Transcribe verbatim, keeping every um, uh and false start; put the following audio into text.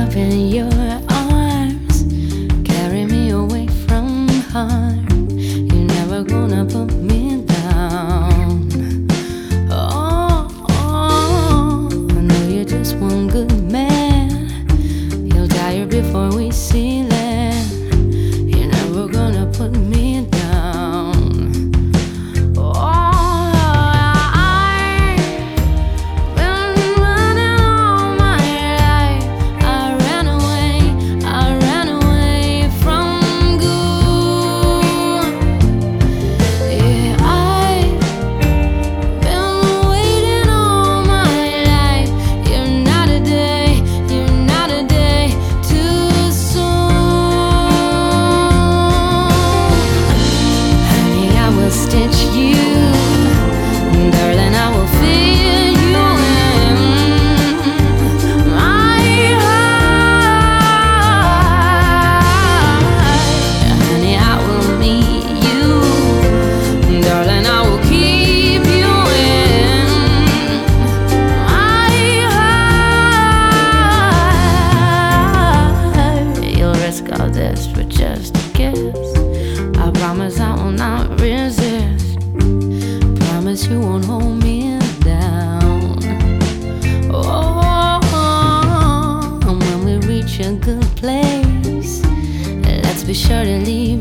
up in your arms, carry me away from harm. You're never gonna put me down. Oh, oh, I know you're just one good man. You'll die before we see land. You're never gonna put me down. Stitch you, darling, I will fill you in my heart. Honey, I will meet you, darling, I will keep you in my heart. You'll risk all this for just a kiss. I promise I will not resist. Promise you won't hold me down. Oh, and when we reach a good place, let's be sure to leave